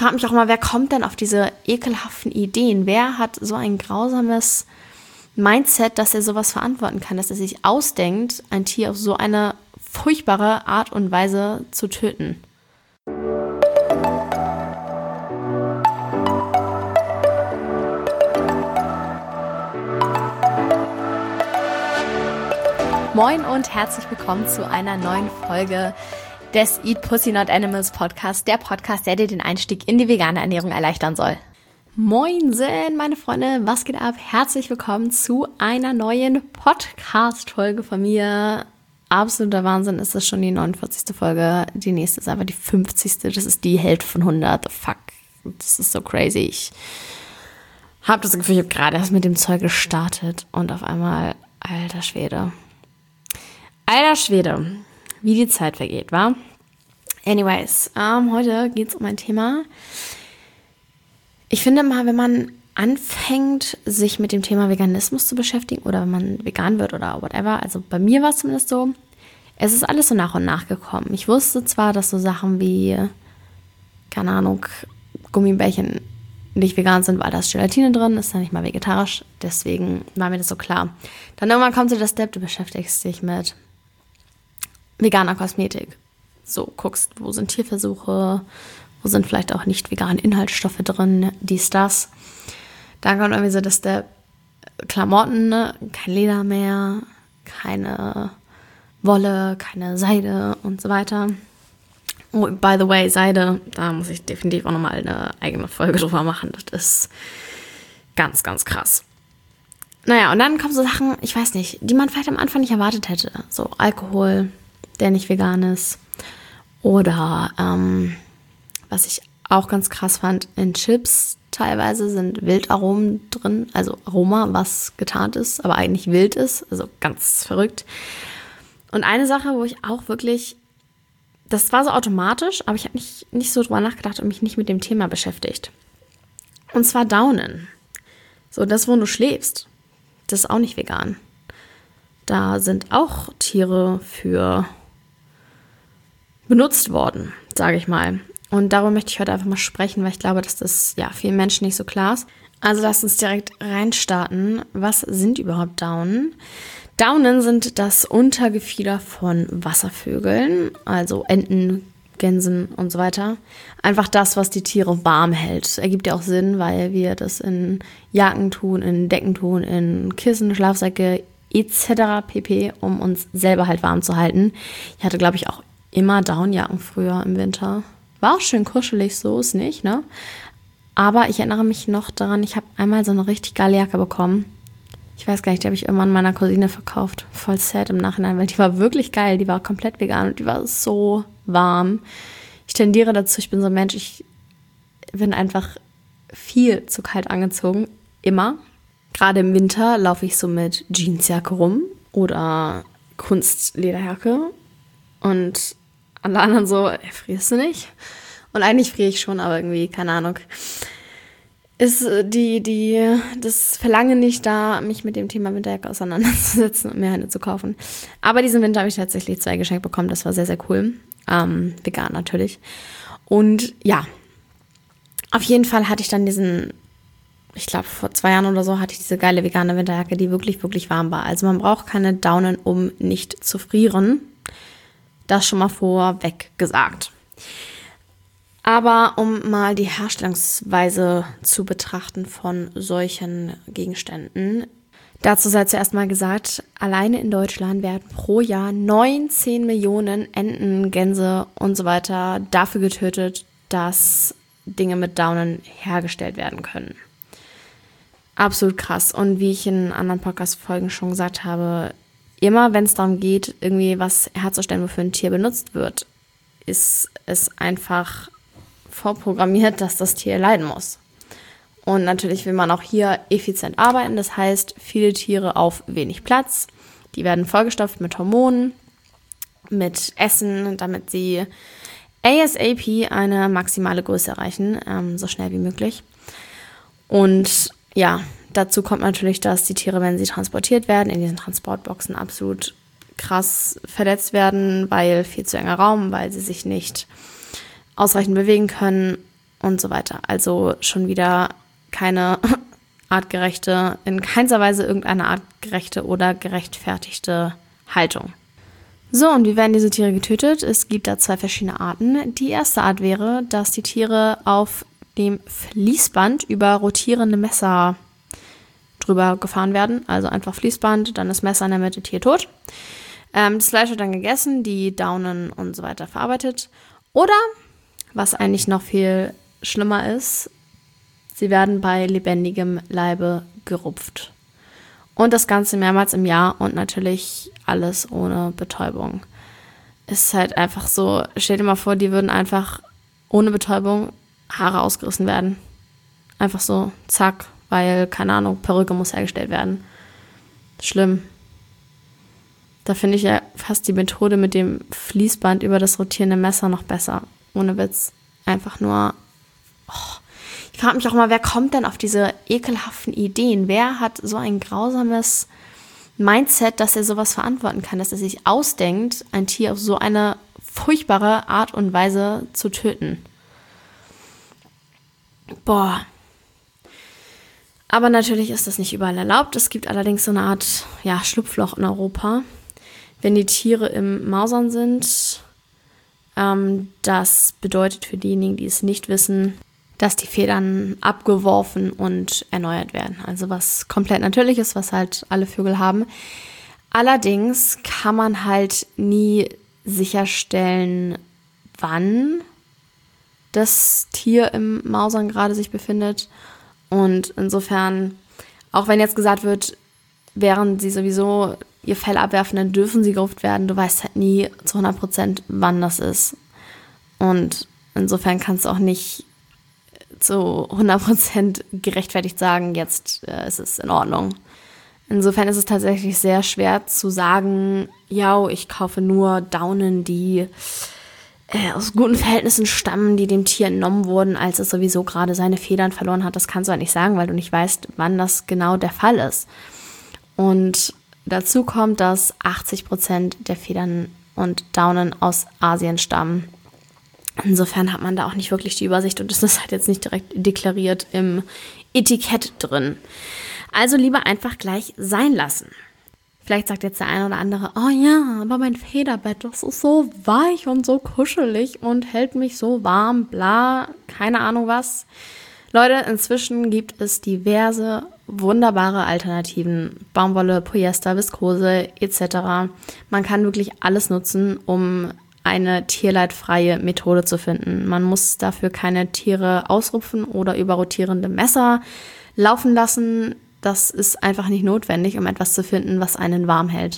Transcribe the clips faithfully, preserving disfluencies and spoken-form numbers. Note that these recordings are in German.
frage mich auch mal, wer kommt denn auf diese ekelhaften Ideen? Wer hat so ein grausames Mindset, dass er sowas verantworten kann, dass er sich ausdenkt, ein Tier auf so eine furchtbare Art und Weise zu töten? Moin und herzlich willkommen zu einer neuen Folge des Eat Pussy Not Animals Podcast, der Podcast, der dir den Einstieg in die vegane Ernährung erleichtern soll. Moinsen, meine Freunde, was geht ab? Herzlich willkommen zu einer neuen Podcast-Folge von mir. Absoluter Wahnsinn, ist das schon die neunundvierzigste Folge. Die nächste ist einfach die fünfzigste. Das ist die Hälfte von hundert. Fuck, das ist so crazy. Ich habe das Gefühl, ich habe gerade erst mit dem Zeug gestartet und auf einmal, alter Schwede. Alter Schwede, wie die Zeit vergeht, wa? Anyways, ähm, heute geht es um ein Thema. Ich finde mal, wenn man anfängt, sich mit dem Thema Veganismus zu beschäftigen oder wenn man vegan wird oder whatever, also bei mir war es zumindest so, es ist alles so nach und nach gekommen. Ich wusste zwar, dass so Sachen wie, keine Ahnung, Gummibärchen nicht vegan sind, weil da ist Gelatine drin, ist ja nicht mal vegetarisch, deswegen war mir das so klar. Dann irgendwann kommt so der Step, du beschäftigst dich mit veganer Kosmetik. So, guckst, wo sind Tierversuche, wo sind vielleicht auch nicht vegane Inhaltsstoffe drin, dies, das. Dann kommt irgendwie so das der Klamotten, ne? Kein Leder mehr, keine Wolle, keine Seide und so weiter. Oh, by the way, Seide, da muss ich definitiv auch nochmal eine eigene Folge drüber machen. Das ist ganz, ganz krass. Naja, und dann kommen so Sachen, ich weiß nicht, die man vielleicht am Anfang nicht erwartet hätte. So Alkohol, der nicht vegan ist. Oder, ähm, was ich auch ganz krass fand, in Chips teilweise sind Wildaromen drin. Also Aroma, was getarnt ist, aber eigentlich wild ist. Also ganz verrückt. Und eine Sache, wo ich auch wirklich, das war so automatisch, aber ich habe nicht, nicht so drüber nachgedacht und mich nicht mit dem Thema beschäftigt. Und zwar Daunen. So, das, wo du schläfst. Das ist auch nicht vegan. Da sind auch Tiere für benutzt worden, sage ich mal. Und darüber möchte ich heute einfach mal sprechen, weil ich glaube, dass das ja vielen Menschen nicht so klar ist. Also lasst uns direkt reinstarten. Was sind überhaupt Daunen? Daunen sind das Untergefieder von Wasservögeln, also Enten, Gänsen und so weiter. Einfach das, was die Tiere warm hält. Das ergibt ja auch Sinn, weil wir das in Jacken tun, in Decken tun, in Kissen, Schlafsäcke et cetera pp., um uns selber halt warm zu halten. Ich hatte, glaube ich, auch immer Downjacken früher im Winter. War auch schön kuschelig, so ist nicht, ne? Aber ich erinnere mich noch daran, ich habe einmal so eine richtig geile Jacke bekommen. Ich weiß gar nicht, die habe ich irgendwann meiner Cousine verkauft. Voll sad im Nachhinein, weil die war wirklich geil. Die war komplett vegan und die war so warm. Ich tendiere dazu, ich bin so ein Mensch, ich bin einfach viel zu kalt angezogen. Immer. Gerade im Winter laufe ich so mit Jeansjacke rum oder Kunstlederjacke. Und alle anderen so, ey, frierst du nicht? Und eigentlich friere ich schon, aber irgendwie, keine Ahnung, ist die, die, das Verlangen nicht da, mich mit dem Thema Winterjacke auseinanderzusetzen und mir eine zu kaufen. Aber diesen Winter habe ich tatsächlich zwei geschenkt bekommen. Das war sehr, sehr cool. Ähm, vegan natürlich. Und ja, auf jeden Fall hatte ich dann diesen, ich glaube vor zwei Jahren oder so, hatte ich diese geile vegane Winterjacke, die wirklich, wirklich warm war. Also man braucht keine Daunen, um nicht zu frieren. Das schon mal vorweg gesagt. Aber um mal die Herstellungsweise zu betrachten von solchen Gegenständen. Dazu sei zuerst mal gesagt, alleine in Deutschland werden pro Jahr neunzehn Millionen Enten, Gänse und so weiter dafür getötet, dass Dinge mit Daunen hergestellt werden können. Absolut krass. Und wie ich in anderen Podcast-Folgen schon gesagt habe, immer wenn es darum geht, irgendwie was herzustellen, wofür ein Tier benutzt wird, ist es einfach vorprogrammiert, dass das Tier leiden muss. Und natürlich will man auch hier effizient arbeiten. Das heißt, viele Tiere auf wenig Platz. Die werden vollgestopft mit Hormonen, mit Essen, damit sie ASAP eine maximale Größe erreichen, ähm, so schnell wie möglich. Und ja, dazu kommt natürlich, dass die Tiere, wenn sie transportiert werden, in diesen Transportboxen absolut krass verletzt werden, weil viel zu enger Raum, weil sie sich nicht ausreichend bewegen können und so weiter. Also schon wieder keine artgerechte, in keinster Weise irgendeine artgerechte oder gerechtfertigte Haltung. So, und wie werden diese Tiere getötet? Es gibt da zwei verschiedene Arten. Die erste Art wäre, dass die Tiere auf dem Fließband über rotierende Messer drüber gefahren werden. Also einfach Fließband, dann das Messer in der Mitte, Tier tot. Ähm, das Fleisch wird dann gegessen, die Daunen und so weiter verarbeitet. Oder, was eigentlich noch viel schlimmer ist, sie werden bei lebendigem Leibe gerupft. Und das Ganze mehrmals im Jahr und natürlich alles ohne Betäubung. Ist halt einfach so, stell dir mal vor, die würden einfach ohne Betäubung Haare ausgerissen werden. Einfach so, zack, weil, keine Ahnung, Perücke muss hergestellt werden. Schlimm. Da finde ich ja fast die Methode mit dem Fließband über das rotierende Messer noch besser. Ohne Witz. Einfach nur, oh. Ich frage mich auch mal, wer kommt denn auf diese ekelhaften Ideen? Wer hat so ein grausames Mindset, dass er sowas verantworten kann, dass er sich ausdenkt, ein Tier auf so eine furchtbare Art und Weise zu töten? Boah. Aber natürlich ist das nicht überall erlaubt. Es gibt allerdings so eine Art, ja, Schlupfloch in Europa. Wenn die Tiere im Mausern sind, ähm, das bedeutet für diejenigen, die es nicht wissen, dass die Federn abgeworfen und erneuert werden. Also was komplett natürlich ist, was halt alle Vögel haben. Allerdings kann man halt nie sicherstellen, wann das Tier im Mausern gerade sich befindet. Und insofern, auch wenn jetzt gesagt wird, während sie sowieso ihr Fell abwerfen, dann dürfen sie gerupft werden. Du weißt halt nie zu hundert Prozent, wann das ist. Und insofern kannst du auch nicht zu hundert Prozent gerechtfertigt sagen, jetzt äh, ist es in Ordnung. Insofern ist es tatsächlich sehr schwer zu sagen, ja, ich kaufe nur Daunen, die äh, aus guten Verhältnissen stammen, die dem Tier entnommen wurden, als es sowieso gerade seine Federn verloren hat. Das kannst du halt nicht sagen, weil du nicht weißt, wann das genau der Fall ist. Und dazu kommt, dass achtzig Prozent der Federn und Daunen aus Asien stammen. Insofern hat man da auch nicht wirklich die Übersicht und das ist halt jetzt nicht direkt deklariert im Etikett drin. Also lieber einfach gleich sein lassen. Vielleicht sagt jetzt der eine oder andere, oh ja, aber mein Federbett, das ist so weich und so kuschelig und hält mich so warm, bla, keine Ahnung was. Leute, inzwischen gibt es diverse wunderbare Alternativen. Baumwolle, Polyester, Viskose et cetera. Man kann wirklich alles nutzen, um eine tierleidfreie Methode zu finden. Man muss dafür keine Tiere ausrupfen oder über rotierende Messer laufen lassen. Das ist einfach nicht notwendig, um etwas zu finden, was einen warm hält.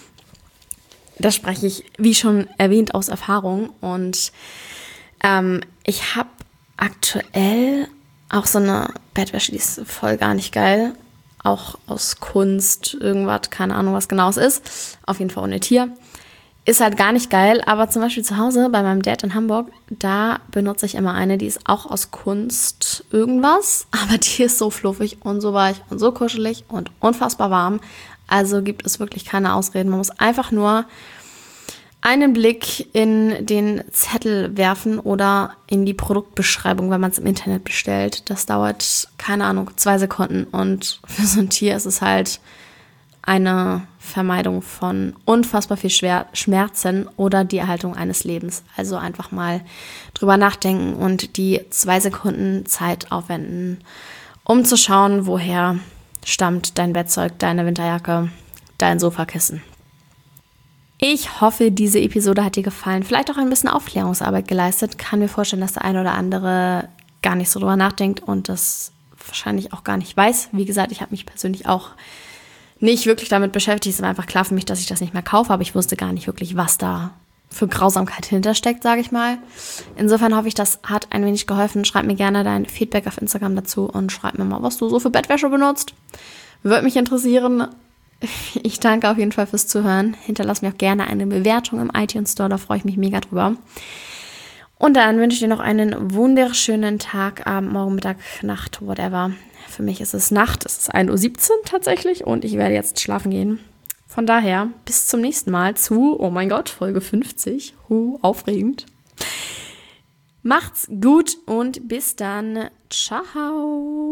Das spreche ich, wie schon erwähnt, aus Erfahrung. Und ähm, ich habe aktuell auch so eine Bettwäsche, die ist voll gar nicht geil. Auch aus Kunst, irgendwas, keine Ahnung, was genau es ist. Auf jeden Fall ohne Tier. Ist halt gar nicht geil, aber zum Beispiel zu Hause bei meinem Dad in Hamburg, da benutze ich immer eine, die ist auch aus Kunst irgendwas, aber die ist so fluffig und so weich und so kuschelig und unfassbar warm. Also gibt es wirklich keine Ausreden. Man muss einfach nur einen Blick in den Zettel werfen oder in die Produktbeschreibung, wenn man es im Internet bestellt. Das dauert, keine Ahnung, zwei Sekunden und für so ein Tier ist es halt eine Vermeidung von unfassbar viel Schmerzen oder die Erhaltung eines Lebens. Also einfach mal drüber nachdenken und die zwei Sekunden Zeit aufwenden, um zu schauen, woher stammt dein Bettzeug, deine Winterjacke, dein Sofakissen. Ich hoffe, diese Episode hat dir gefallen. Vielleicht auch ein bisschen Aufklärungsarbeit geleistet. Kann mir vorstellen, dass der eine oder andere gar nicht so drüber nachdenkt und das wahrscheinlich auch gar nicht weiß. Wie gesagt, ich habe mich persönlich auch nicht wirklich damit beschäftigt. Es war einfach klar für mich, dass ich das nicht mehr kaufe, aber ich wusste gar nicht wirklich, was da für Grausamkeit hintersteckt, sage ich mal. Insofern hoffe ich, das hat ein wenig geholfen. Schreib mir gerne dein Feedback auf Instagram dazu und schreib mir mal, was du so für Bettwäsche benutzt. Würde mich interessieren. Ich danke auf jeden Fall fürs Zuhören. Hinterlass mir auch gerne eine Bewertung im iTunes Store, da freue ich mich mega drüber. Und dann wünsche ich dir noch einen wunderschönen Tag, Abend, Morgen, Mittag, Nacht, whatever. Für mich ist es Nacht, es ist ein Uhr siebzehn tatsächlich und ich werde jetzt schlafen gehen. Von daher, bis zum nächsten Mal zu, oh mein Gott, Folge fünfzig. Huh, aufregend. Macht's gut und bis dann. Ciao.